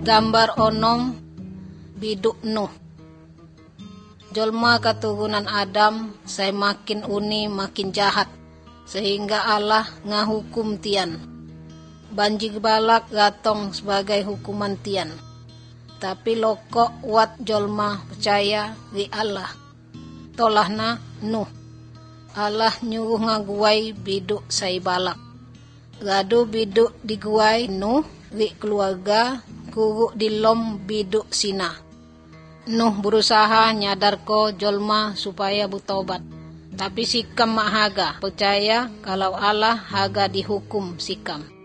Gambar onom biduk Nuh. Jolma katurunan Adam saya makin uni makin jahat, sehingga Allah ngahukum tian. Banjir balak gatong sebagai hukuman tian. Tapi lokok wat jolma percaya di Allah. Tolahna Nuh. Allah nyuruh ngaguai biduk sai balak. Gadu biduk diguai Nuh di keluarga kuru di lom biduk Sina. Nuh berusaha nyadar ko jolma supaya butobat. Tapi sikam mak haga percaya kalau Allah haga dihukum sikam.